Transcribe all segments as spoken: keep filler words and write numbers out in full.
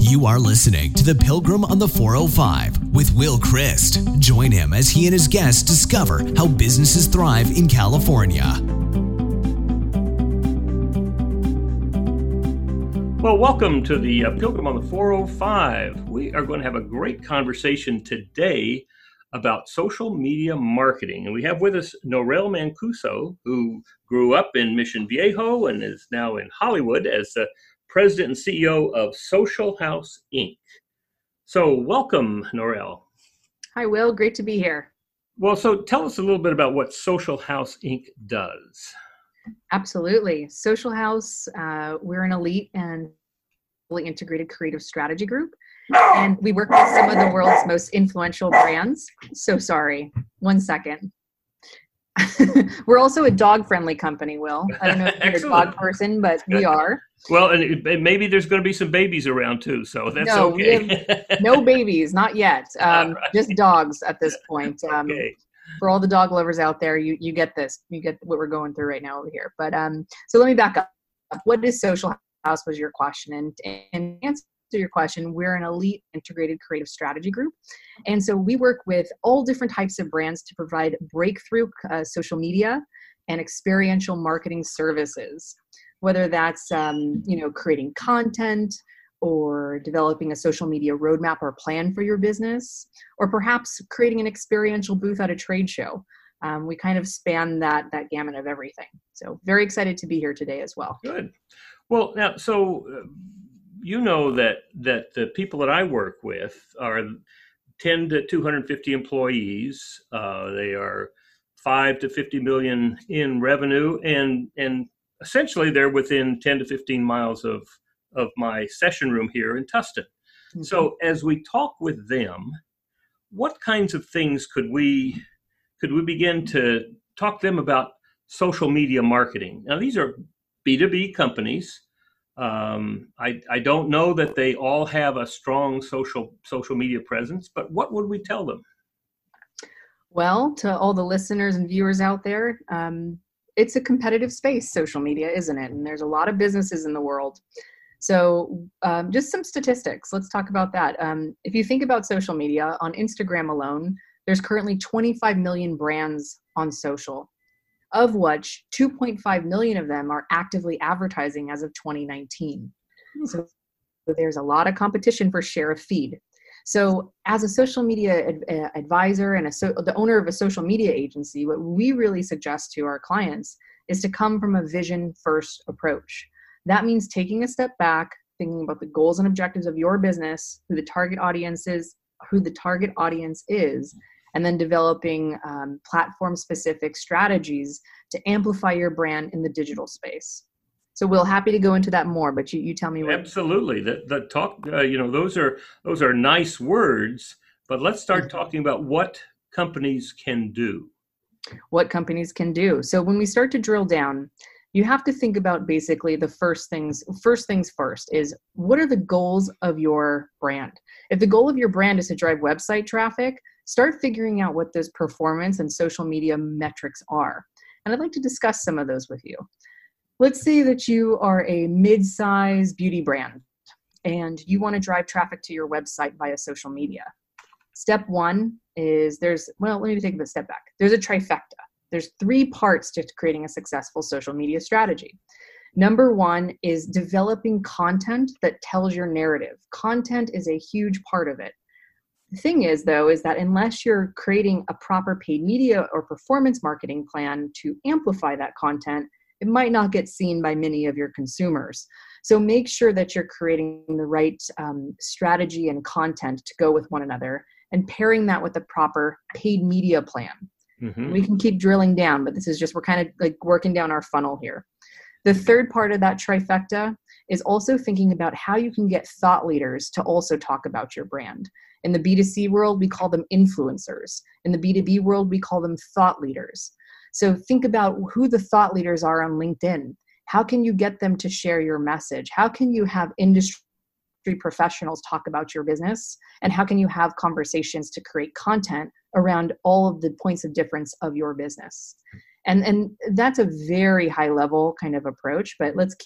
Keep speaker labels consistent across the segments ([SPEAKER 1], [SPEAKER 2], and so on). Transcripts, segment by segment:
[SPEAKER 1] You are listening to The Pilgrim on the four oh five with Will Christ. Join him as he and his guests discover how businesses thrive in California.
[SPEAKER 2] Well, welcome to the uh, Pilgrim on the four oh five. We are going to have a great conversation today about social media marketing. And we have with us Norel Mancuso, who grew up in Mission Viejo and is now in Hollywood as the president and C E O of Social House, Incorporated. So welcome, Norel.
[SPEAKER 3] Hi, Will. Great to be here.
[SPEAKER 2] Well, so tell us a little bit about what Social House, Incorporated does.
[SPEAKER 3] Absolutely. Social House, uh, we're an elite and fully integrated creative strategy group. And we work with some of the world's most influential brands. So sorry. One second. We're also a dog-friendly company, Will. I don't know if you're a dog person, but we are.
[SPEAKER 2] Well, and it, maybe there's going to be some babies around too, so that's
[SPEAKER 3] no,
[SPEAKER 2] okay.
[SPEAKER 3] We have no babies, not yet. Um, right. Just dogs at this point. Um, okay. For all the dog lovers out there, you you get this. You get what we're going through right now over here. But um, so let me back up. What is Social House was your question, and and answer your question, we're an elite integrated creative strategy group. And so we work with all different types of brands to provide breakthrough uh, social media and experiential marketing services, whether that's, um, you know, creating content or developing a social media roadmap or plan for your business, or perhaps creating an experiential booth at a trade show. Um, we kind of span that, that gamut of everything. So very excited to be here today as well.
[SPEAKER 2] Good. Well, now, so uh, you know that that the people that I work with are ten to two hundred fifty employees. Uh, they are five to fifty million in revenue, and and essentially they're within ten to fifteen miles of of my session room here in Tustin. Mm-hmm. So as we talk with them, what kinds of things could we could we begin to talk to them about social media marketing? Now, these are B two B companies. Um, I, I don't know that they all have a strong social social media presence, but what would we tell them?
[SPEAKER 3] Well, to all the listeners and viewers out there, um, it's a competitive space, social media, isn't it? And there's a lot of businesses in the world. So um, just some statistics. Let's talk about that. Um, if you think about social media, on Instagram alone, there's currently twenty-five million brands on social, of which two point five million of them are actively advertising as of twenty nineteen. So there's a lot of competition for share of feed. So as a social media ad- advisor and a so- the owner of a social media agency, what we really suggest to our clients is to come from a vision-first approach. That means taking a step back, thinking about the goals and objectives of your business, who the target audience is, who the target audience is, and then developing um, platform-specific strategies to amplify your brand in the digital space. So, Will, happy to go into that more, but you, you tell me what.
[SPEAKER 2] Absolutely. The, the talk, uh, you know, those are those are nice words, but let's start mm-hmm. talking about what companies can do.
[SPEAKER 3] What companies can do. So when we start to drill down, you have to think about basically the first things, first things first is what are the goals of your brand? If the goal of your brand is to drive website traffic, start figuring out what those performance and social media metrics are. And I'd like to discuss some of those with you. Let's say that you are a mid-size beauty brand and you want to drive traffic to your website via social media. Step one is there's, well, let me take a step back. There's a trifecta. There's three parts to creating a successful social media strategy. Number one is developing content that tells your narrative. Content is a huge part of it. The thing is, though, is that unless you're creating a proper paid media or performance marketing plan to amplify that content, it might not get seen by many of your consumers. So make sure that you're creating the right um, strategy and content to go with one another and pairing that with a proper paid media plan. Mm-hmm. We can keep drilling down, but this is just, we're kind of like working down our funnel here. The third part of that trifecta is also thinking about how you can get thought leaders to also talk about your brand. In the B two C world, we call them influencers. In the B two B world, we call them thought leaders. So think about who the thought leaders are on LinkedIn. How can you get them to share your message? How can you have industry professionals talk about your business? And how can you have conversations to create content around all of the points of difference of your business? And, and that's a very high level kind of approach, but let's keep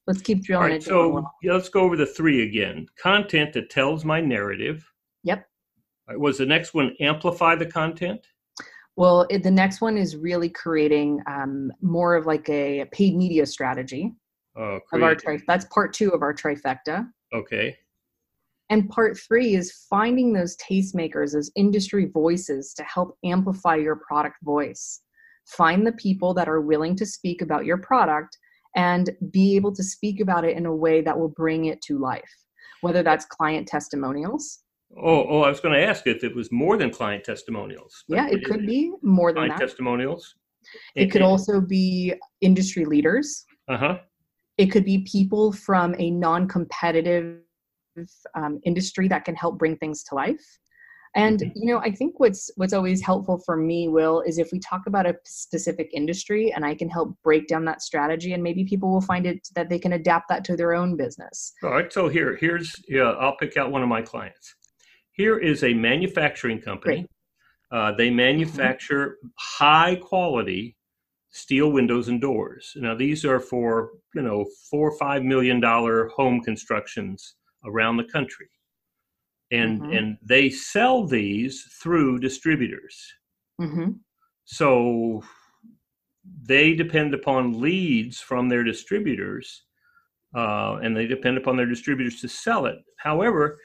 [SPEAKER 3] Let's keep
[SPEAKER 2] All
[SPEAKER 3] drilling
[SPEAKER 2] right,
[SPEAKER 3] it down.
[SPEAKER 2] so yeah, let's go over the three again. Content that tells my narrative.
[SPEAKER 3] Yep.
[SPEAKER 2] All right, was the next one amplify the content?
[SPEAKER 3] Well, it, the next one is really creating um, more of like a paid media strategy
[SPEAKER 2] Uh,
[SPEAKER 3] of our
[SPEAKER 2] create-
[SPEAKER 3] tri- That's part two of our trifecta.
[SPEAKER 2] Okay.
[SPEAKER 3] And part three is finding those tastemakers, those industry voices to help amplify your product voice. Find the people that are willing to speak about your product and be able to speak about it in a way that will bring it to life, whether that's client testimonials.
[SPEAKER 2] Oh, oh, I was going to ask if it was more than client testimonials. but
[SPEAKER 3] Yeah, it could be more than
[SPEAKER 2] client
[SPEAKER 3] that.
[SPEAKER 2] testimonials.
[SPEAKER 3] It could also be industry leaders.
[SPEAKER 2] Uh-huh.
[SPEAKER 3] It could be people from a non-competitive um, industry that can help bring things to life. And,
[SPEAKER 2] Mhm.
[SPEAKER 3] you know, I think what's what's always helpful for me, Will, is if we talk about a specific industry and I can help break down that strategy, and maybe people will find it that they can adapt that to their own business.
[SPEAKER 2] All right. So here, here's, yeah, I'll pick out one of my clients. Here is a manufacturing company. Uh, they manufacture mm-hmm. high quality steel windows and doors. Now, these are for, you know, four or five million dollar home constructions around the country. And mm-hmm. and they sell these through distributors.
[SPEAKER 3] Mm-hmm.
[SPEAKER 2] So they depend upon leads from their distributors, uh, and they depend upon their distributors to sell it. However,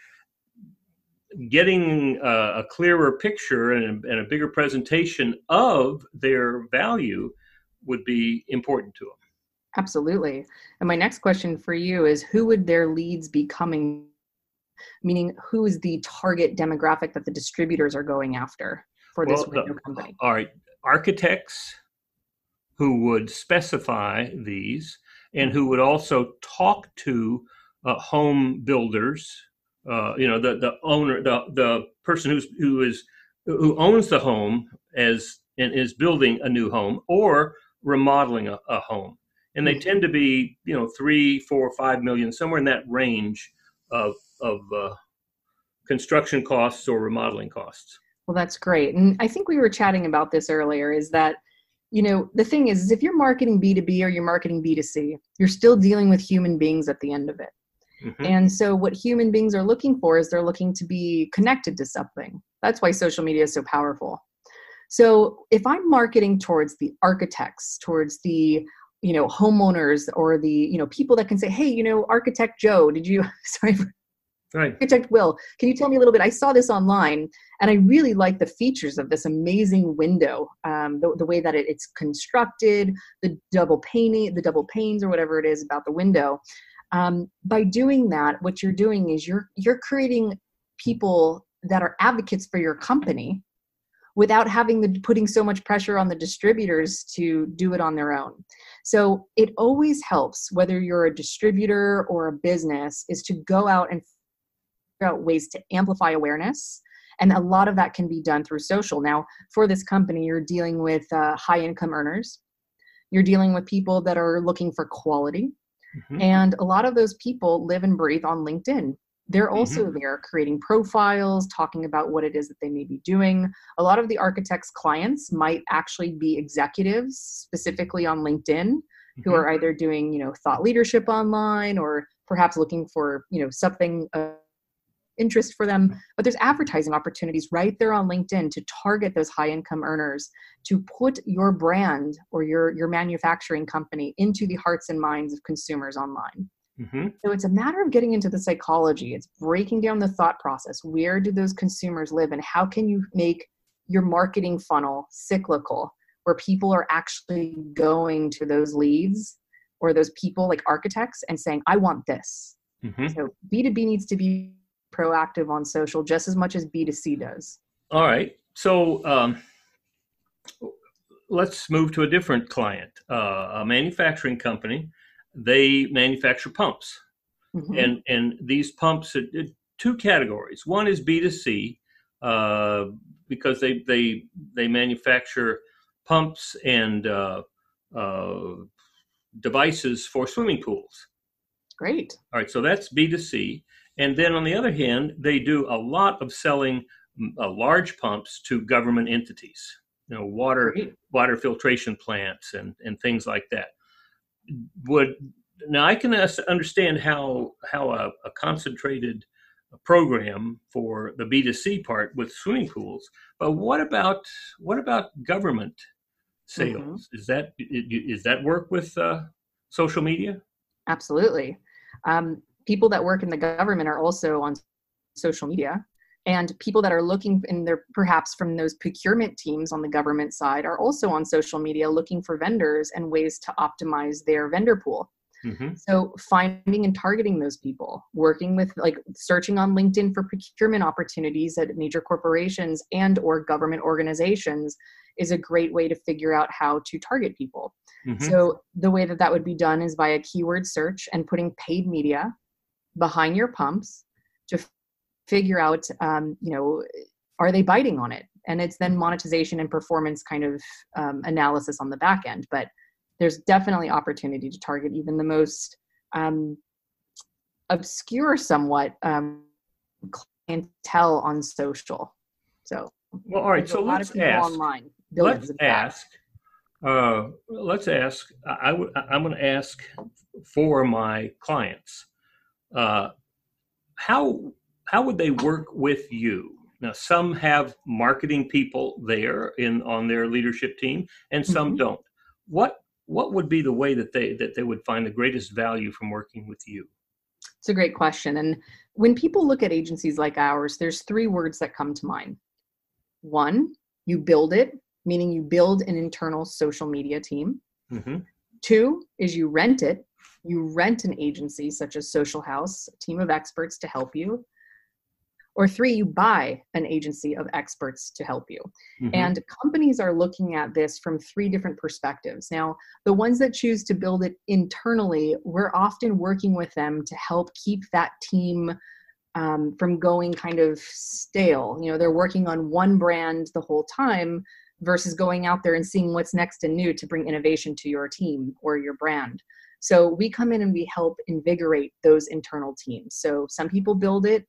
[SPEAKER 2] getting a, a clearer picture and, and a bigger presentation of their value would be important to them.
[SPEAKER 3] Absolutely. And my next question for you is, who would their leads be coming? Meaning, who is the target demographic that the distributors are going after for this
[SPEAKER 2] well,
[SPEAKER 3] window
[SPEAKER 2] the,
[SPEAKER 3] company?
[SPEAKER 2] All right, architects who would specify these and who would also talk to uh, home builders. Uh, you know, the the owner, the the person who's who is who owns the home as and is building a new home or remodeling a, a home, and they mm-hmm. tend to be, you know, three, four, five million, somewhere in that range of of uh, construction costs or remodeling costs.
[SPEAKER 3] Well, that's great. And I think we were chatting about this earlier, is that, you know, the thing is, is if you're marketing B two B or you're marketing B two C, you're still dealing with human beings at the end of it. Mm-hmm. And so what human beings are looking for is they're looking to be connected to something. That's why social media is so powerful. So if I'm marketing towards the architects, towards the, you know, homeowners, or the, you know, people that can say, hey, you know, Architect Joe, did you, sorry,
[SPEAKER 2] right.
[SPEAKER 3] Architect Will, can you tell me a little bit? I saw this online and I really like the features of this amazing window, um, the, the way that it, it's constructed, the double painting, the double panes or whatever it is about the window. Um, by doing that, what you're doing is you're you're creating people that are advocates for your company without having the putting so much pressure on the distributors to do it on their own. So it always helps, whether you're a distributor or a business, is to go out and figure out ways to amplify awareness. And a lot of that can be done through social. Now, for this company, you're dealing with uh, high income earners. You're dealing with people that are looking for quality. Mm-hmm. And a lot of those people live and breathe on LinkedIn. They're also mm-hmm. there creating profiles, talking about what it is that they may be doing. A lot of the architects' clients might actually be executives specifically on LinkedIn mm-hmm. who are either doing, you know, thought leadership online or perhaps looking for, you know, something of interest for them. But there's advertising opportunities right there on LinkedIn to target those high income earners, to put your brand or your, your manufacturing company into the hearts and minds of consumers online. Mm-hmm. So it's a matter of getting into the psychology. It's breaking down the thought process. Where do those consumers live, and how can you make your marketing funnel cyclical, where people are actually going to those leads or those people like architects and saying, I want this. Mm-hmm. So B two B needs to be proactive on social just as much as B two C does.
[SPEAKER 2] All right. So um, let's move to a different client, uh, a manufacturing company. They manufacture pumps. Mm-hmm. And and these pumps are two categories. One is B two C, uh, because they they they manufacture pumps and uh, uh, devices for swimming pools.
[SPEAKER 3] Great.
[SPEAKER 2] All right, so that's B two C. And then on the other hand, they do a lot of selling uh, large pumps to government entities, you know, water Great. water filtration plants and, and things like that. Would now I can us- understand how how a, a concentrated program for the B two C part with swimming pools, but what about what about government sales?
[SPEAKER 3] Mm-hmm.
[SPEAKER 2] Is that is that work with uh, social media?
[SPEAKER 3] Absolutely. Um, people that work in the government are also on social media, and people that are looking in their, perhaps from those procurement teams on the government side, are also on social media looking for vendors and ways to optimize their vendor pool.
[SPEAKER 2] Mm-hmm.
[SPEAKER 3] So finding and targeting those people, working with, like, searching on LinkedIn for procurement opportunities at major corporations and or government organizations is a great way to figure out how to target people.
[SPEAKER 2] Mm-hmm.
[SPEAKER 3] So the way that that would be done is via keyword search and putting paid media behind your pumps to f- figure out, um, you know, are they biting on it? And it's then monetization and performance kind of um, analysis on the back end. But there's definitely opportunity to target even the most um, obscure, somewhat um, clientele on social. So,
[SPEAKER 2] well, all right. So let's ask.
[SPEAKER 3] Online,
[SPEAKER 2] let's ask. Uh, let's ask. I, I w- I'm going to ask for my clients. Uh, how how would they work with you? Now, some have marketing people there in on their leadership team, and some
[SPEAKER 3] Mm-hmm.
[SPEAKER 2] don't. What what would be the way that they that they would find the greatest value from working with you?
[SPEAKER 3] It's a great question. And when people look at agencies like ours, there's three words that come to mind. One, you build it, meaning you build an internal social media team.
[SPEAKER 2] Mm-hmm.
[SPEAKER 3] Two is you rent it. You rent an agency such as Social House, a team of experts to help you. Or three, you buy an agency of experts to help you.
[SPEAKER 2] Mm-hmm.
[SPEAKER 3] And companies are looking at this from three different perspectives. Now, the ones that choose to build it internally, we're often working with them to help keep that team um, from going kind of stale. You know, they're working on one brand the whole time versus going out there and seeing what's next and new to bring innovation to your team or your brand. So we come in and we help invigorate those internal teams. So some people build it,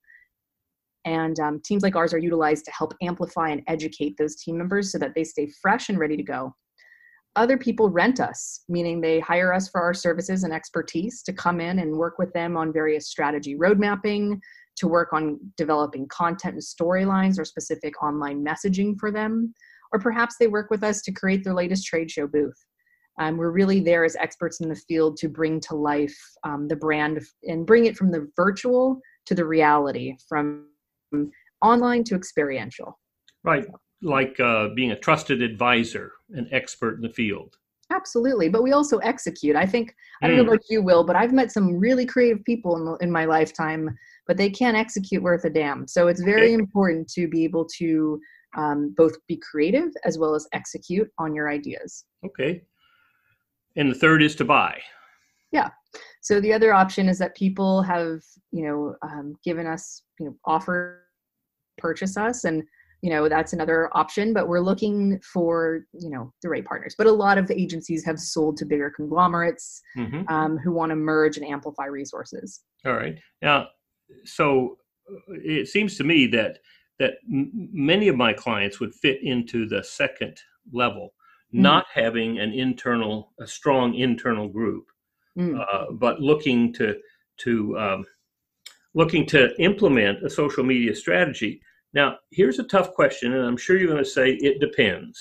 [SPEAKER 3] and um, teams like ours are utilized to help amplify and educate those team members so that they stay fresh and ready to go. Other people rent us, meaning they hire us for our services and expertise to come in and work with them on various strategy road mapping, to work on developing content and storylines or specific online messaging for them. Or perhaps they work with us to create their latest trade show booth. Um, we're really there as experts in the field to bring to life um, the brand and bring it from the virtual to the reality, from online to experiential.
[SPEAKER 2] Right. Like uh, being a trusted advisor, an expert in the field.
[SPEAKER 3] Absolutely. But we also execute. I think, I don't
[SPEAKER 2] Mm.
[SPEAKER 3] know about you, Will, but I've met some really creative people in, the, in my lifetime, but they can't execute worth a damn. So it's very
[SPEAKER 2] Okay.
[SPEAKER 3] important to be able to um, both be creative as well as execute on your ideas.
[SPEAKER 2] Okay. And the third is to buy.
[SPEAKER 3] Yeah. So the other option is that people have, you know, um, given us, you know, offer purchase us, and, you know, that's another option, but we're looking for, you know, the right partners. But a lot of agencies have sold to bigger conglomerates
[SPEAKER 2] Mm-hmm.
[SPEAKER 3] um, who want to merge and amplify resources.
[SPEAKER 2] All right. Now, so it seems to me that that m- many of my clients would fit into the second level,
[SPEAKER 3] Mm.
[SPEAKER 2] not having an internal, a strong internal group,
[SPEAKER 3] Mm.
[SPEAKER 2] uh, but looking to to um, looking to implement a social media strategy. Now, here's a tough question, and I'm sure you're going to say it depends.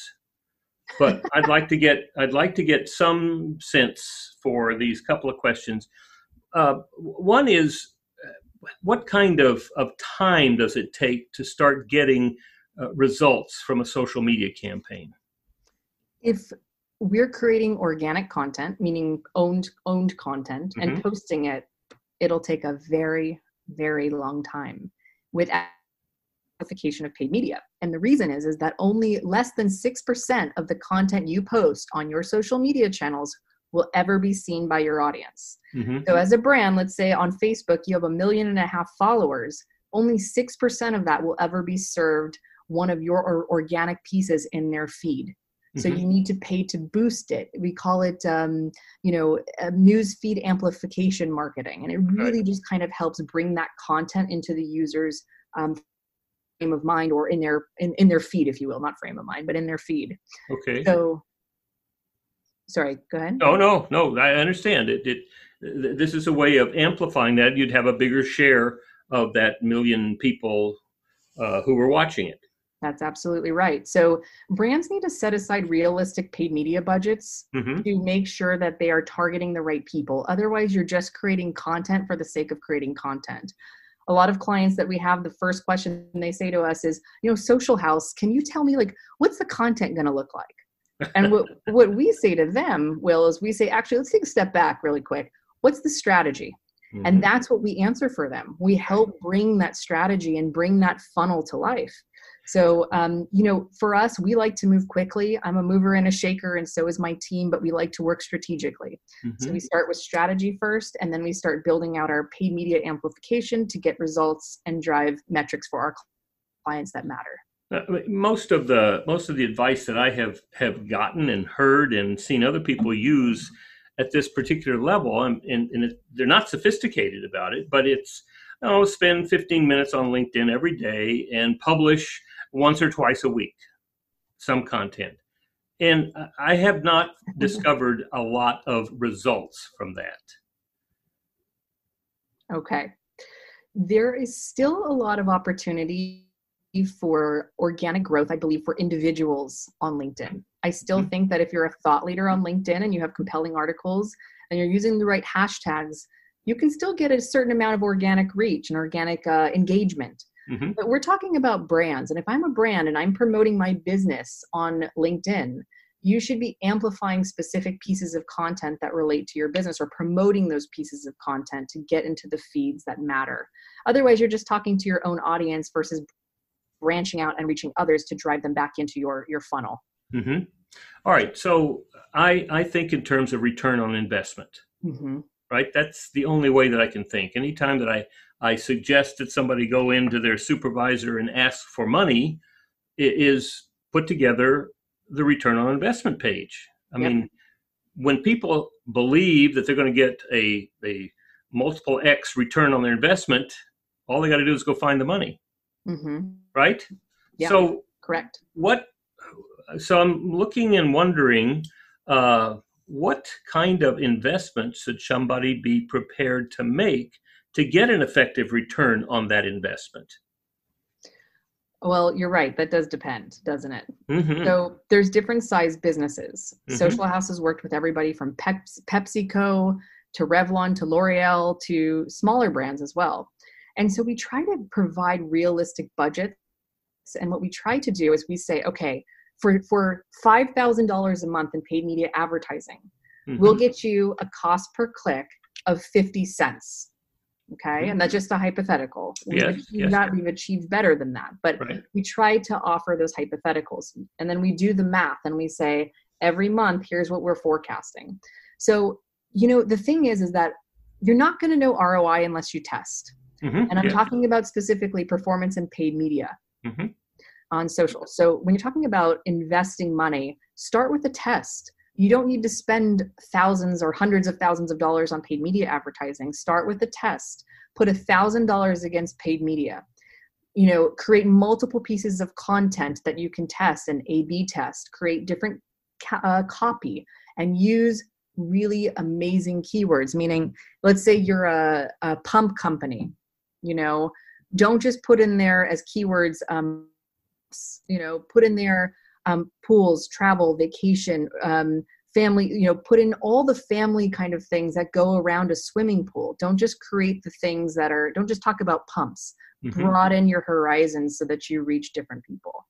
[SPEAKER 2] But I'd like to get I'd like to get some sense for these couple of questions. Uh, one is, what kind of, of time does it take to start getting uh, results from a social media campaign?
[SPEAKER 3] If we're creating organic content, meaning owned owned content,
[SPEAKER 2] Mhm.
[SPEAKER 3] and posting it, it'll take a very, very long time with amplification of paid media. And the reason is, is that only less than six percent of the content you post on your social media channels will ever be seen by your audience.
[SPEAKER 2] Mhm.
[SPEAKER 3] So as a brand, let's say on Facebook, you have a million and a half followers, only six percent of that will ever be served one of your or organic pieces in their feed. So
[SPEAKER 2] Mhm.
[SPEAKER 3] you need to pay to boost it. We call it, um, you know, uh, news feed amplification marketing. And it really
[SPEAKER 2] Right.
[SPEAKER 3] just kind of helps bring that content into the user's um, frame of mind, or in their, in, in their feed, if you will, not frame of mind, but in their feed.
[SPEAKER 2] Okay.
[SPEAKER 3] So, sorry, go ahead.
[SPEAKER 2] No, no, no. I understand it. It th- this is a way of amplifying that. You'd have a bigger share of that million people uh, who were watching it.
[SPEAKER 3] That's absolutely right. So brands need to set aside realistic paid media budgets
[SPEAKER 2] Mm-hmm.
[SPEAKER 3] to make sure that they are targeting the right people. Otherwise, you're just creating content for the sake of creating content. A lot of clients that we have, the first question they say to us is, you know, Social House, can you tell me, like, what's the content going to look like? And what, what we say to them, Will, is we say, actually, let's take a step back really quick. What's the strategy? Mm-hmm. And that's what we answer for them. We help bring that strategy and bring that funnel to life. So, um, you know, for us, we like to move quickly. I'm a mover and a shaker, and so is my team, but we like to work strategically. Mm-hmm. So we start with strategy first, and then we start building out our paid media amplification to get results and drive metrics for our clients that matter.
[SPEAKER 2] Uh, most of the most of the advice that I have have gotten and heard and seen other people use at this particular level, and, and, and it, they're not sophisticated about it, but it's, oh, spend fifteen minutes on LinkedIn every day and publish once or twice a week some content. And I have not discovered a lot of results from that.
[SPEAKER 3] Okay. There is still a lot of opportunity for organic growth, I believe, for individuals on LinkedIn. I still mm-hmm. think that if you're a thought leader on LinkedIn and you have compelling articles and you're using the right hashtags, you can still get a certain amount of organic reach and organic uh, engagement. Mm-hmm. But we're talking about brands. And if I'm a brand and I'm promoting my business on LinkedIn, you should be amplifying specific pieces of content that relate to your business, or promoting those pieces of content to get into the feeds that matter. Otherwise, you're just talking to your own audience versus branching out and reaching others to drive them back into your, your funnel.
[SPEAKER 2] Mm-hmm. All right. So I, I think in terms of return on investment. Mm-hmm. Right? That's the only way that I can think. Anytime that I, I suggest that somebody go into their supervisor and ask for money, it is put together the return on investment page. I yep. mean, when people believe that they're going to get a, a multiple X return on their investment, all they got to do is go find the money. Mm-hmm. Right?
[SPEAKER 3] Yeah,
[SPEAKER 2] so
[SPEAKER 3] correct.
[SPEAKER 2] What? So I'm looking and wondering, uh, what kind of investment should somebody be prepared to make to get an effective return on that investment?
[SPEAKER 3] Well, you're right. That does depend, doesn't it?
[SPEAKER 2] Mm-hmm.
[SPEAKER 3] So there's different size businesses.
[SPEAKER 2] Mm-hmm.
[SPEAKER 3] Social House has worked with everybody from Pepsi, PepsiCo to Revlon to L'Oreal to smaller brands as well. And so we try to provide realistic budgets. And what we try to do is we say, okay, for, for five thousand dollars a month in paid media advertising, mm-hmm. we'll get you a cost per click of fifty cents. Okay. Mm-hmm. And that's just a hypothetical. We've,
[SPEAKER 2] yes,
[SPEAKER 3] achieved
[SPEAKER 2] yes.
[SPEAKER 3] That, we've achieved better than that. But right. we try to offer those hypotheticals. And then we do the math and we say, every month, here's what we're forecasting. So, you know, the thing is, is that you're not going to know R O I unless you test. Mm-hmm. And I'm yeah. talking about specifically performance and paid media mm-hmm. on social. So when you're talking about investing money, start with a test. You don't need to spend thousands or hundreds of thousands of dollars on paid media advertising. Start with a test. Put a thousand dollars against paid media. You know, create multiple pieces of content that you can test and A B test. Create different ca- uh, copy and use really amazing keywords. Meaning, let's say you're a, a pump company. You know, don't just put in there as keywords, um, you know, put in there um, pools, travel, vacation, um, family, you know, put in all the family kind of things that go around a swimming pool. Don't just create the things that are, don't just talk about pumps, mm-hmm. broaden your horizons so that you reach different people.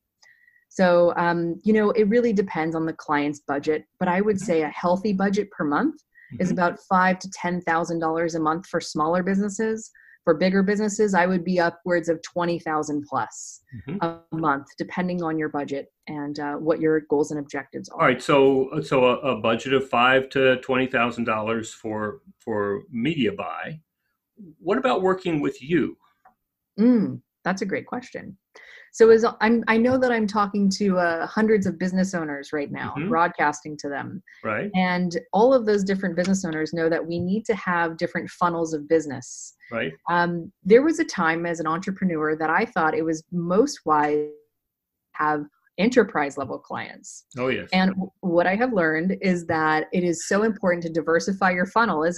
[SPEAKER 3] So, um, you know, it really depends on the client's budget, but I would say a healthy budget per month mm-hmm. is about five to ten thousand dollars a month for smaller businesses. For bigger businesses, I would be upwards of twenty thousand plus mm-hmm. a month, depending on your budget and uh, what your goals and objectives are.
[SPEAKER 2] All right, so so a, a budget of five to twenty thousand dollars for for media buy. What about working with you?
[SPEAKER 3] Mm, that's a great question. So as I'm, I know that I'm talking to uh, hundreds of business owners right now, mm-hmm. broadcasting to them.
[SPEAKER 2] Right.
[SPEAKER 3] And all of those different business owners know that we need to have different funnels of business.
[SPEAKER 2] Right.
[SPEAKER 3] Um, there was a time as an entrepreneur that I thought it was most wise to have enterprise level clients.
[SPEAKER 2] Oh, yes.
[SPEAKER 3] And w- what I have learned is that it is so important to diversify your funnel, isn't it?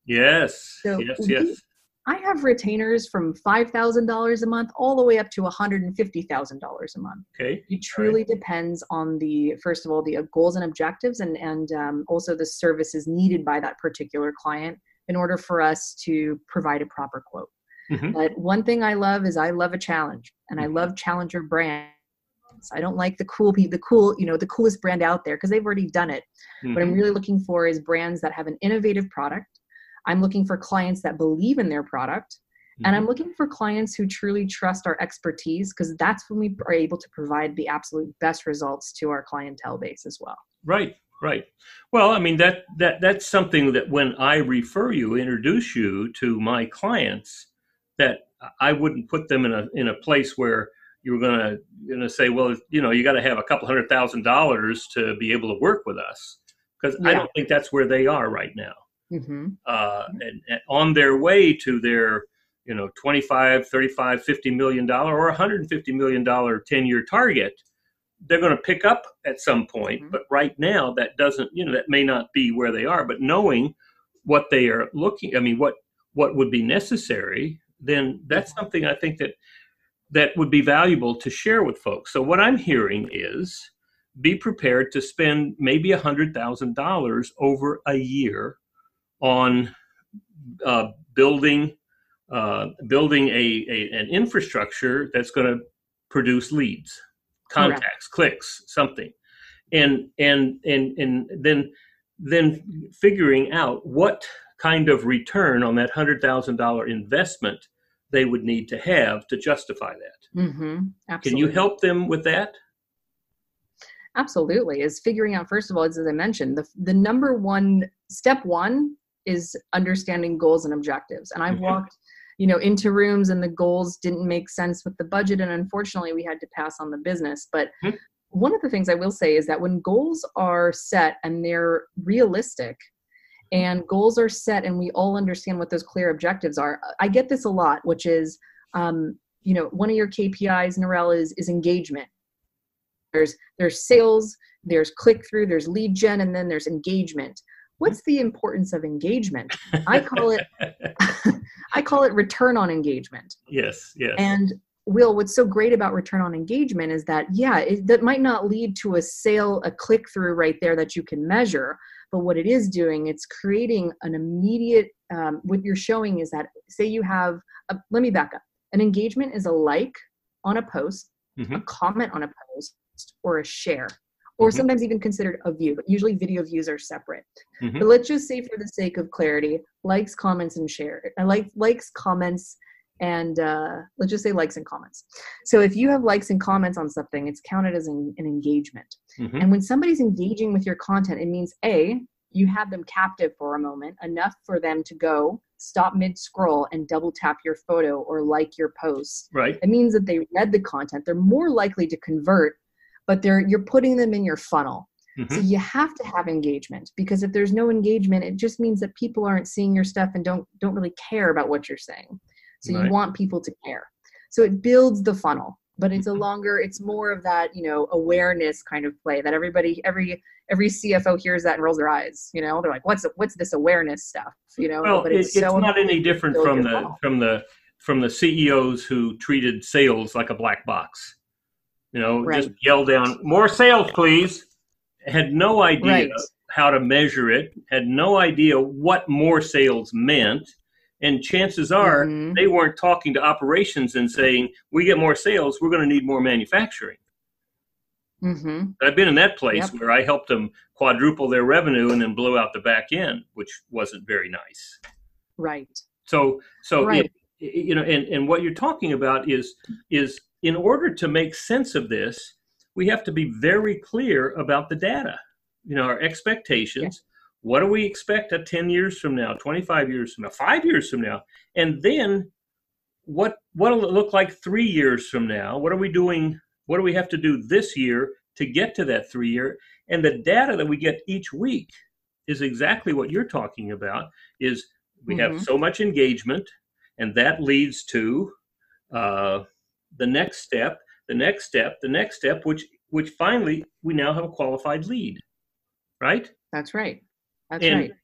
[SPEAKER 2] Yes,
[SPEAKER 3] So
[SPEAKER 2] yes,
[SPEAKER 3] we,
[SPEAKER 2] yes.
[SPEAKER 3] I have retainers from five thousand dollars a month all the way up to one hundred fifty thousand dollars a month.
[SPEAKER 2] Okay.
[SPEAKER 3] It truly right. depends on the, first of all, the goals and objectives, and, and um, also the services needed by that particular client in order for us to provide a proper quote. Mm-hmm. But one thing I love is I love a challenge, and I love challenger brands. I don't like the cool people, the cool, you know, the coolest brand out there because they've already done it. Mm-hmm. What I'm really looking for is brands that have an innovative product. I'm looking for clients that believe in their product. Mm-hmm. And I'm looking for clients who truly trust our expertise, because that's when we are able to provide the absolute best results to our clientele base as well.
[SPEAKER 2] Right, right. Well, I mean, that that that's something that when I refer you, introduce you to my clients, that I wouldn't put them in a in a place where you're gonna gonna say, well, you know, you got to have a couple hundred thousand dollars to be able to work with us, because yeah. I don't think that's where they are right now. Mm-hmm. Uh, and, and on their way to their, you know, twenty-five, thirty-five, fifty million dollars or one hundred fifty million dollars ten-year target, they're going to pick up at some point. Mm-hmm. But right now, that doesn't, you know, that may not be where they are. But knowing what they are looking, I mean, what what would be necessary, then that's mm-hmm. something I think that that would be valuable to share with folks. So what I'm hearing is be prepared to spend maybe one hundred thousand dollars over a year on uh, building uh, building a, a an infrastructure that's going to produce leads, contacts, Correct. clicks, something, and and and and then then figuring out what kind of return on that hundred thousand dollar investment they would need to have to justify that. Mm-hmm. Absolutely. Can you help them with that?
[SPEAKER 3] Absolutely. Is figuring out, first of all, as I mentioned, the the number one step one is understanding goals and objectives. And I've mm-hmm. walked, you know, into rooms and the goals didn't make sense with the budget. And unfortunately we had to pass on the business. But mm-hmm. one of the things I will say is that when goals are set and they're realistic and goals are set and we all understand what those clear objectives are, I get this a lot, which is, um, you know, one of your K P Is, Narelle, is, is engagement. There's, there's sales, there's click through, there's lead gen, and then there's engagement. What's the importance of engagement? I call it, I call it return on engagement.
[SPEAKER 2] Yes, yes.
[SPEAKER 3] And Will, what's so great about return on engagement is that, yeah, it, that might not lead to a sale, a click through right there that you can measure. But what it is doing, it's creating an immediate, um, what you're showing is that, say you have, a, let me back up. An engagement is a like on a post, mm-hmm. a comment on a post, or a share. Or mm-hmm. sometimes even considered a view, but usually video views are separate. Mm-hmm. But let's just say, for the sake of clarity, likes, comments, and share. I like likes, comments, and uh, let's just say likes and comments. So if you have likes and comments on something, it's counted as an, an engagement. Mm-hmm. And when somebody's engaging with your content, it means A, you have them captive for a moment, enough for them to go stop mid scroll and double tap your photo or like your post.
[SPEAKER 2] Right.
[SPEAKER 3] It means that they read the content. They're more likely to convert, but they're you're putting them in your funnel. Mm-hmm. So you have to have engagement, because if there's no engagement, it just means that people aren't seeing your stuff and don't don't really care about what you're saying. So right. you want people to care. So it builds the funnel, but it's a longer, it's more of that, you know, awareness kind of play that everybody, every every C F O hears that and rolls their eyes. You know, they're like, what's what's this awareness stuff? You know,
[SPEAKER 2] well, but it's, it's so not any different from the funnel. from the from the C E Os who treated sales like a black box. You know, right. just yell down, more sales, please. Had no idea right. how to measure it, had no idea what more sales meant. And chances are mm-hmm. they weren't talking to operations and saying, we get more sales, we're going to need more manufacturing. Mm-hmm. I've been in that place yep. where I helped them quadruple their revenue and then blow out the back end, which wasn't very nice.
[SPEAKER 3] Right.
[SPEAKER 2] So, so
[SPEAKER 3] right.
[SPEAKER 2] It, you know, and, and what you're talking about is is in order to make sense of this, we have to be very clear about the data, you know, our expectations. Yeah. What do we expect at ten years from now, twenty-five years from now, five years from now? And then what what will it look like three years from now? What are we doing? What do we have to do this year to get to that three year? And the data that we get each week is exactly what you're talking about, is we mm-hmm. have so much engagement, and that leads to uh, the next step, the next step, the next step, which which finally we now have a qualified lead, right?
[SPEAKER 3] That's right. That's
[SPEAKER 2] and,
[SPEAKER 3] right.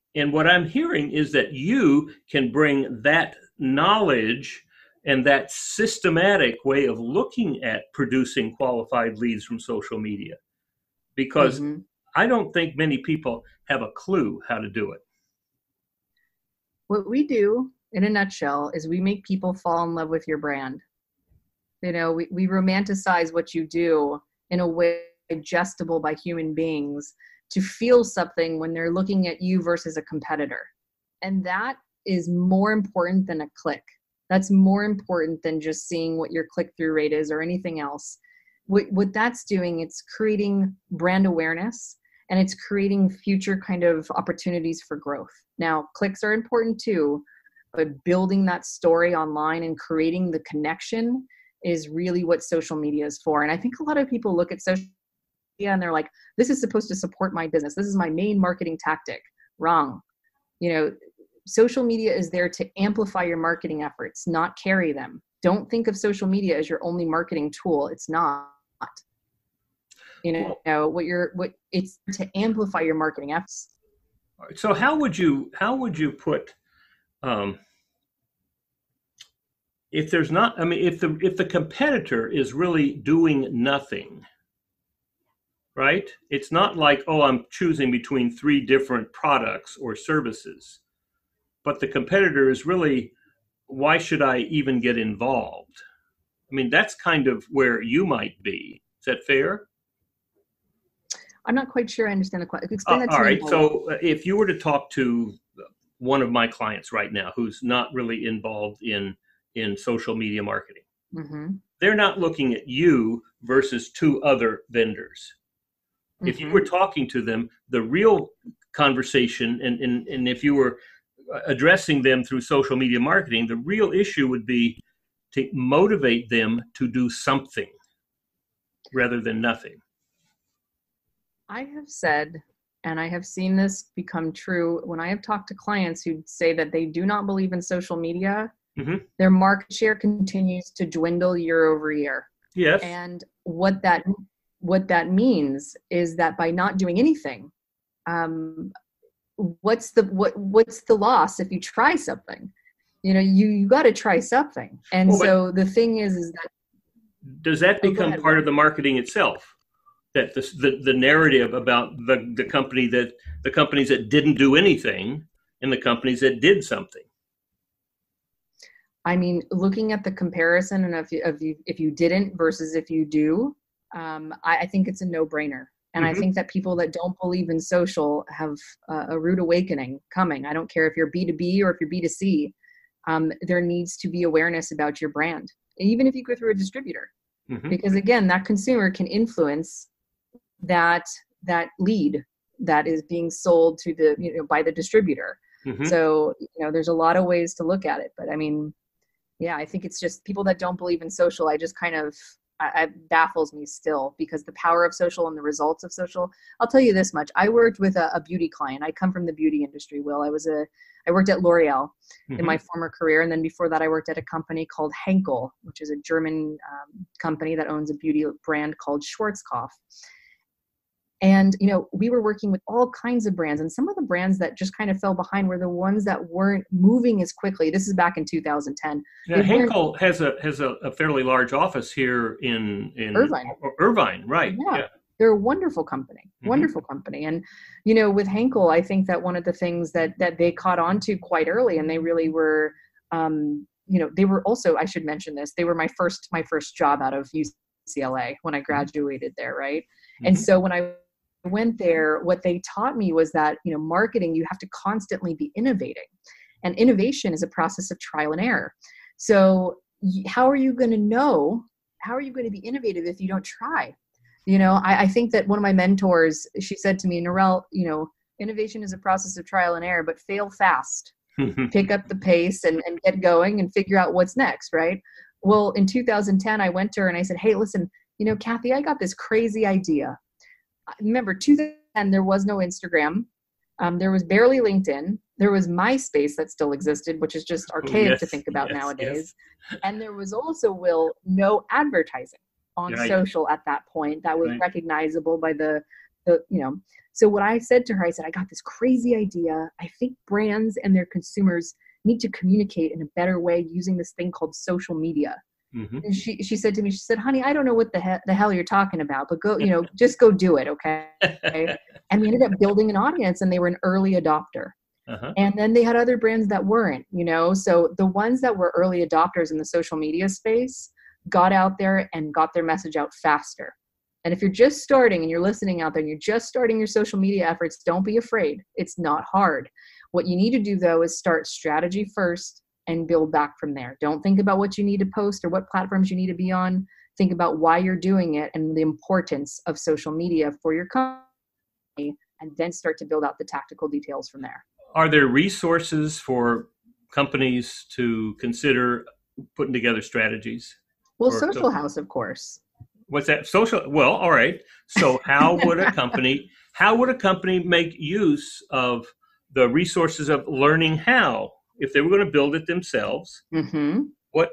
[SPEAKER 2] And what I'm hearing is that you can bring that knowledge and that systematic way of looking at producing qualified leads from social media, because mm-hmm. I don't think many people have a clue how to do it.
[SPEAKER 3] What we do in a nutshell is we make people fall in love with your brand. You know, we, we romanticize what you do in a way digestible by human beings to feel something when they're looking at you versus a competitor. And that is more important than a click. That's more important than just seeing what your click-through rate is or anything else. What, what that's doing, it's creating brand awareness, and it's creating future kind of opportunities for growth. Now, clicks are important too, but building that story online and creating the connection is really what social media is for. And I think a lot of people look at social media and they're like, this is supposed to support my business. This is my main marketing tactic. Wrong. You know, social media is there to amplify your marketing efforts, not carry them. Don't think of social media as your only marketing tool. It's not. You know, well, what you're what it's to amplify your marketing efforts.
[SPEAKER 2] So how would you how would you put um, if there's not? I mean, if the if the competitor is really doing nothing, right? It's not like, oh, I'm choosing between three different products or services, but the competitor is really, why should I even get involved? I mean, that's kind of where you might be. Is that fair?
[SPEAKER 3] I'm not quite sure I understand the question. Explain
[SPEAKER 2] Uh,
[SPEAKER 3] that to
[SPEAKER 2] all
[SPEAKER 3] me.
[SPEAKER 2] right. So if you were to talk to one of my clients right now who's not really involved in, in social media marketing, mm-hmm. they're not looking at you versus two other vendors. Mm-hmm. If you were talking to them, the real conversation, and, and, and if you were addressing them through social media marketing, the real issue would be to motivate them to do something rather than nothing.
[SPEAKER 3] I have said, and I have seen this become true when I have talked to clients who say that they do not believe in social media, mm-hmm. their market share continues to dwindle year over year.
[SPEAKER 2] Yes.
[SPEAKER 3] And what that what that means is that by not doing anything, um, what's the what what's the loss if you try something? You know, you, you got to try something. And well, so the thing is, is that
[SPEAKER 2] does that become oh, part of the marketing itself? That the, the the narrative about the the company that the companies that didn't do anything and the companies that did something.
[SPEAKER 3] I mean, looking at the comparison and if you, if you if you didn't versus if you do, um, I, I think it's a no-brainer. And mm-hmm. I think that people that don't believe in social have uh, a rude awakening coming. I don't care if you're B two B or if you're B two C. Um, there needs to be awareness about your brand, even if you go through a distributor, mm-hmm. because again, that consumer can influence that that lead that is being sold to the you know by the distributor. Mm-hmm. So you know there's a lot of ways to look at it, but I mean, yeah, I think it's just people that don't believe in social. I just kind of I, it baffles me still, because the power of social and the results of social. I'll tell you this much: I worked with a, a beauty client. I come from the beauty industry. Will I was a I worked at L'Oreal mm-hmm. in my former career, and then before that, I worked at a company called Henkel, which is a German um, company that owns a beauty brand called Schwarzkopf. And, you know, we were working with all kinds of brands, and some of the brands that just kind of fell behind were the ones that weren't moving as quickly. This is back in two thousand ten.
[SPEAKER 2] Now, Henkel has a has a, a fairly large office here in, in
[SPEAKER 3] Irvine.
[SPEAKER 2] Irvine, right.
[SPEAKER 3] Yeah. yeah. They're a wonderful company, wonderful mm-hmm. company. And, you know, with Henkel, I think that one of the things that that they caught on to quite early, and they really were, um, you know, they were also, I should mention this, they were my first, my first job out of U C L A when I graduated there, right? Mm-hmm. And so when I went there, what they taught me was that, you know, marketing, you have to constantly be innovating, and innovation is a process of trial and error. So how are you going to know, how are you going to be innovative if you don't try? You know, I, I think that one of my mentors, she said to me, Narelle, you know, innovation is a process of trial and error, but fail fast, pick up the pace and, and get going and figure out what's next. Right. Well, in two thousand ten, I went to her and I said, hey, listen, you know, Kathy, I got this crazy idea. Remember, two thousand ten, there was no Instagram. Um, there was barely LinkedIn. There was MySpace that still existed, which is just archaic
[SPEAKER 2] yes,
[SPEAKER 3] to think about
[SPEAKER 2] yes,
[SPEAKER 3] nowadays.
[SPEAKER 2] Yes.
[SPEAKER 3] And there was also, Will, no advertising on
[SPEAKER 2] right.
[SPEAKER 3] social at that point that was right. recognizable by the, the, you know. So what I said to her, I said, I got this crazy idea. I think brands and their consumers need to communicate in a better way using this thing called social media. Mm-hmm. And she, she said to me, she said, honey, I don't know what the, he- the hell you're talking about, but go, you know, just go do it. Okay. And we ended up building an audience, and they were an early adopter. Uh-huh. And then they had other brands that weren't, you know, so the ones that were early adopters in the social media space got out there and got their message out faster. And if you're just starting and you're listening out there and you're just starting your social media efforts, don't be afraid. It's not hard. What you need to do, though, is start strategy first and build back from there. Don't think about what you need to post or what platforms you need to be on. Think about why you're doing it and the importance of social media for your company, and then start to build out the tactical details from there.
[SPEAKER 2] Are there resources for companies to consider putting together strategies?
[SPEAKER 3] Well, Social House, of course.
[SPEAKER 2] What's that? Social? Well, all right. So how would a company, how would a company make use of the resources of learning how, if they were going to build it themselves? Mm-hmm. What,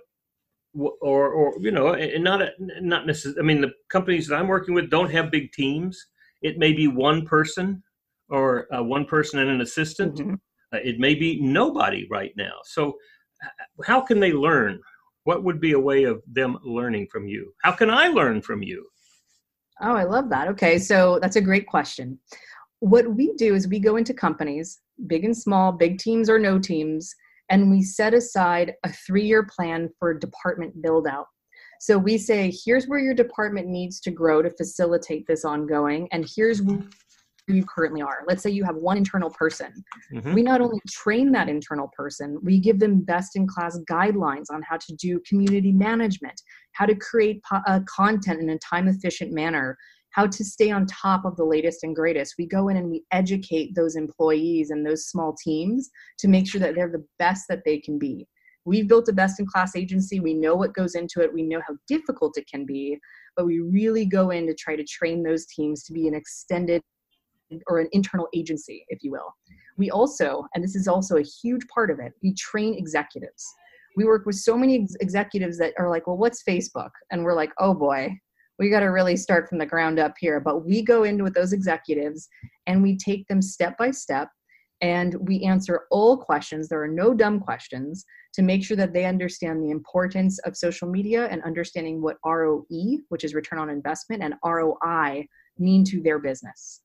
[SPEAKER 2] or, or, you know, and not, not necessarily, I mean, the companies that I'm working with don't have big teams. It may be one person or uh, one person and an assistant. Mm-hmm. Uh, it may be nobody right now. So how can they learn? What would be a way of them learning from you? How can I learn from you?
[SPEAKER 3] Oh, I love that. Okay, so that's a great question. What we do is we go into companies, big and small, big teams or no teams, and we set aside a three-year plan for department build-out. So we say, here's where your department needs to grow to facilitate this ongoing, and here's where you currently are. Let's say you have one internal person. Mm-hmm. We not only train that internal person, we give them best-in-class guidelines on how to do community management, how to create po- uh, content in a time-efficient manner, how to stay on top of the latest and greatest. We go in and we educate those employees and those small teams to make sure that they're the best that they can be. We've built a best-in-class agency. We know what goes into it. We know how difficult it can be, but we really go in to try to train those teams to be an extended or an internal agency, if you will. We also, and this is also a huge part of it, we train executives. We work with so many ex- executives that are like, well, what's Facebook? And we're like, oh boy, we got to really start from the ground up here. But we go in with those executives and we take them step by step, and we answer all questions. There are no dumb questions, to make sure that they understand the importance of social media and understanding what R O E, which is return on investment, and R O I mean to their business.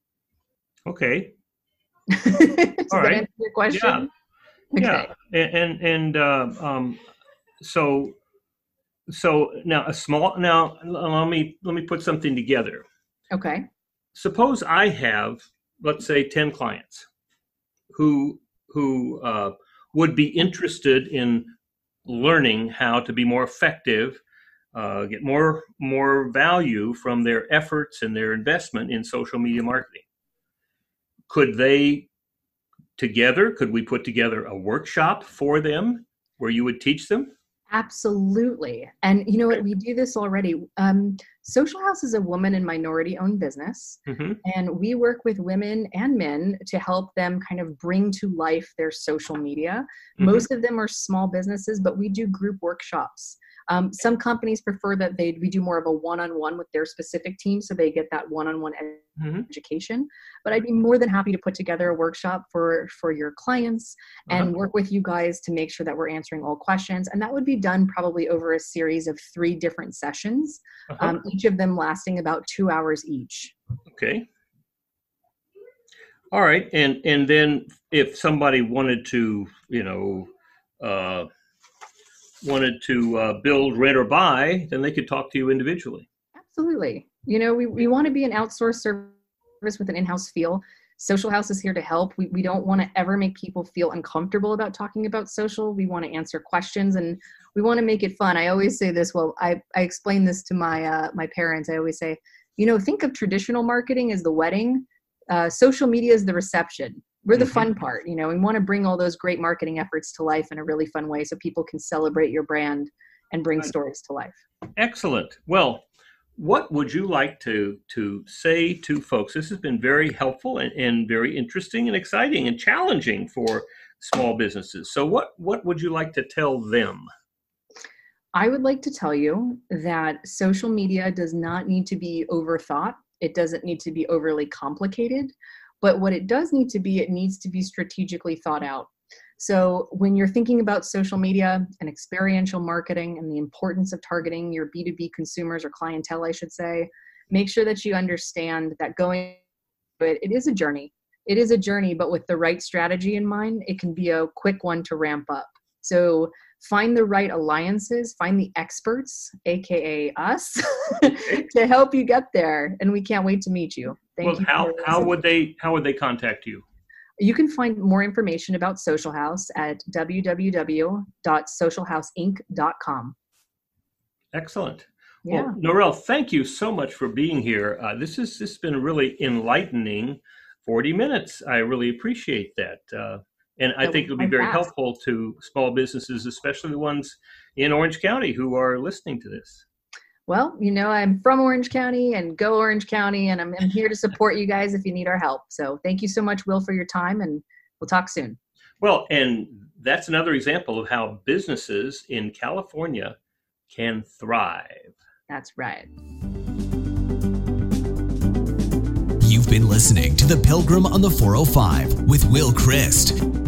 [SPEAKER 2] Okay.
[SPEAKER 3] Does
[SPEAKER 2] All
[SPEAKER 3] that
[SPEAKER 2] right.
[SPEAKER 3] answer your question?
[SPEAKER 2] Yeah.
[SPEAKER 3] Okay.
[SPEAKER 2] Yeah. And and uh, um, so so now a small now let me let me put something together.
[SPEAKER 3] Okay.
[SPEAKER 2] Suppose I have, let's say, ten clients who who uh, would be interested in learning how to be more effective, uh, get more more value from their efforts and their investment in social media marketing. Could they together, could we put together a workshop for them where you would teach them?
[SPEAKER 3] Absolutely. And you know what, we do this already. Um, Social House is a woman and minority owned business. Mm-hmm. And we work with women and men to help them kind of bring to life their social media. Mm-hmm. Most of them are small businesses, but we do group workshops. Um, some companies prefer that they we do more of a one-on-one with their specific team, so they get that one-on-one ed- mm-hmm. education. But I'd be more than happy to put together a workshop for, for your clients and uh-huh. work with you guys to make sure that we're answering all questions. And that would be done probably over a series of three different sessions, uh-huh. um, each of them lasting about two hours each.
[SPEAKER 2] Okay. All right. And and then if somebody wanted to, you know, uh, wanted to uh, build, rent, or buy, then they could talk to you individually.
[SPEAKER 3] Absolutely. You know, we, we want to be an outsourced service with an in-house feel. Social House is here to help. We we don't want to ever make people feel uncomfortable about talking about social. We want to answer questions, and we want to make it fun. I always say this, well, I, I explain this to my uh, my parents. I always say, you know, think of traditional marketing as the wedding. Uh, social media is the reception. We're the mm-hmm. fun part, you know, and want to bring all those great marketing efforts to life in a really fun way so people can celebrate your brand and bring stories to life.
[SPEAKER 2] Excellent. Well, what would you like to to say to folks? This has been very helpful and, and very interesting and exciting and challenging for small businesses. So what, what would you like to tell them?
[SPEAKER 3] I would like to tell you that social media does not need to be overthought. It doesn't need to be overly complicated, but what it does need to be, it needs to be strategically thought out. So when you're thinking about social media and experiential marketing and the importance of targeting your B two B consumers or clientele, I should say, make sure that you understand that going, it, it is a journey. It is a journey, but with the right strategy in mind, it can be a quick one to ramp up. So find the right alliances, find the experts, A K A us, to help you get there. And we can't wait to meet you. Thank
[SPEAKER 2] well,
[SPEAKER 3] you.
[SPEAKER 2] How, how would they, how would they contact you?
[SPEAKER 3] You can find more information about Social House at w w w dot social house inc dot com.
[SPEAKER 2] Excellent.
[SPEAKER 3] Yeah.
[SPEAKER 2] Well, Norelle, thank you so much for being here. Uh, this, is, this has been really enlightening forty minutes. I really appreciate that. Uh, and I think it'll be very helpful to small businesses, especially the ones in Orange County who are listening to this.
[SPEAKER 3] Well, you know, I'm from Orange County and go Orange County, and I'm, I'm here to support you guys if you need our help. So thank you so much, Will, for your time, and we'll talk soon.
[SPEAKER 2] Well, and that's another example of how businesses in California can thrive.
[SPEAKER 3] That's right.
[SPEAKER 1] You've been listening to The Pilgrim on the four oh five with Will Christ.